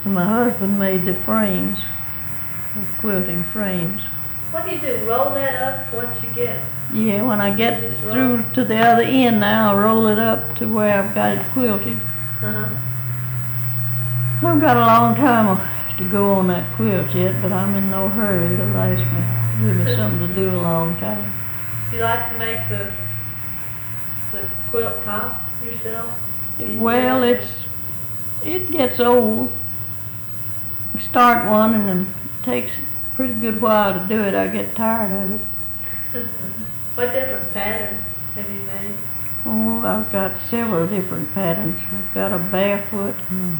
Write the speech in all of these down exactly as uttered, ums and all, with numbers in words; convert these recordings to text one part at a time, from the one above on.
And my husband made the frames, the quilting frames. What do you do, roll that up once you get? Yeah, when I get through to the other end now, I roll it up to where I've got it quilted. Uh-huh. I've got a long time to go on that quilt yet, but I'm in no hurry. It'll last me, give me something to do a long time. Do you like to make the, the quilt top yourself? Well, it's, it gets old. You start one and then it takes a pretty good while to do it. I get tired of it. What different patterns have you made? Oh, I've got several different patterns. I've got a barefoot. And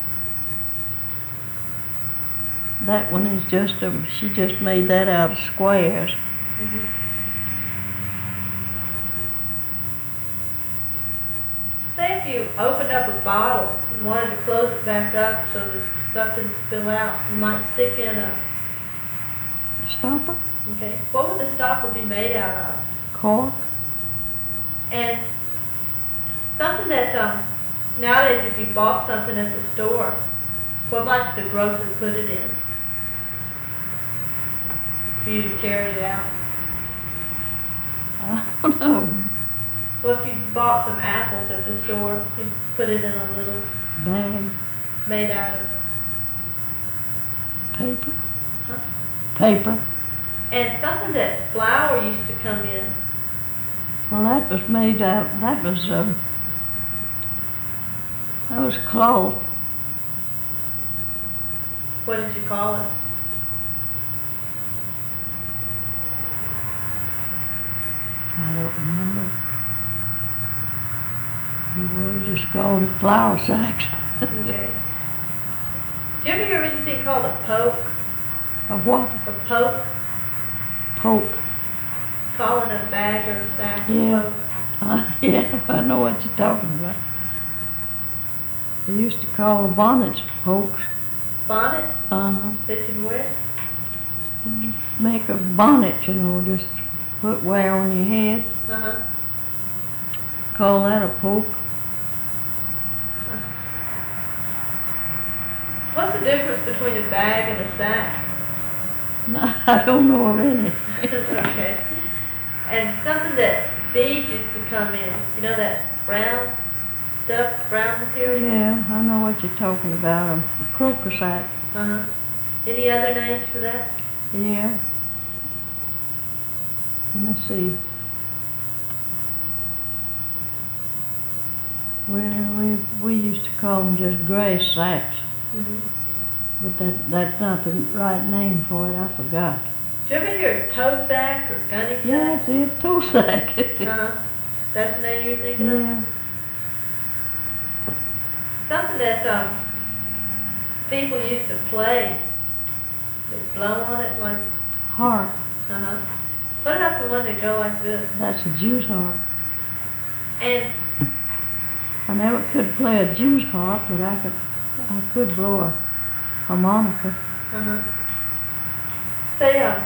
that one is just a, she just made that out of squares. Mm-hmm. Say if you opened up a bottle and wanted to close it back up so that stuff didn't spill out, you might stick in a... Stopper? Okay. What would the stopper be made out of? Cork. And something that, um, nowadays if you bought something at the store, what might the grocer put it in for you to carry it out? I don't know. Well, if you bought some apples at the store, you'd put it in a little Bag. made out of Paper. huh? Paper. And something that flour used to come in. Well, that was made out, that was, um, that was cloth. What did you call it? I don't remember. We just called it flour sacks. Okay. Did you ever hear anything called a poke? A what? A poke? Poke. Calling a bag or a sack Yeah. a poke? Uh, yeah, I know what you're talking about. They used to call the bonnets pokes. Bonnet Uh-huh. that you'd wear? Make a bonnet, you know, just put wear on your head. Uh-huh. Call that a poke. What's the difference between a bag and a sack? No, I don't know of any. Okay. And something that beads used to come in, you know that brown stuff, brown material? Yeah, I know what you're talking about, a croaker sack. Uh-huh. Any other names for that? Yeah. Let's see. Well, we, we used to call them just grass sacks, Mm-hmm. but that, that's not the right name for it, I forgot. Did you ever hear toe sack or gunny sack? Yeah, that's it, toe sack. Uh-huh. That's the name you're thinking of? Yeah. Something that um, people used to play. They blow on it like, Harp, uh-huh. What about the one that go like this? that's a Jew's harp. And I never could play a Jew's harp, but I could, I could blow a harmonica. uh-huh. Say, um,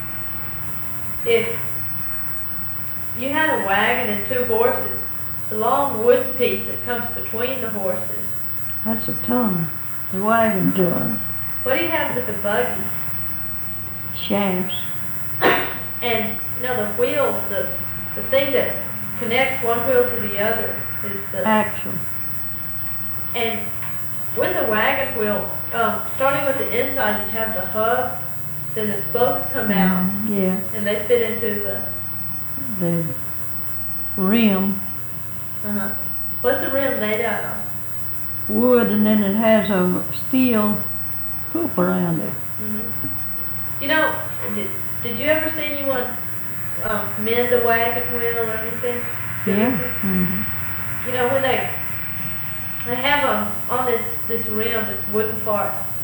if you had a wagon and two horses, the long wooden piece that comes between the horses, That's a tongue, the wagon tongue. what do you have with the buggy? Shafts. And, you know, the wheels, the, the thing that connects one wheel to the other is the... Axle. And with the wagon wheel, um, starting with the inside, you have the hub, then the spokes come out, Mhm, yeah, and they fit into the... the rim, Uh-huh. What's the rim made out of? wood, and then it has a steel hoop around it. Mm-hmm. You know, did, did you ever see anyone um, mend a wagon wheel or anything? Yeah. Typically? Mm-hmm. You know, when they they have um, on this this rim, this wooden part,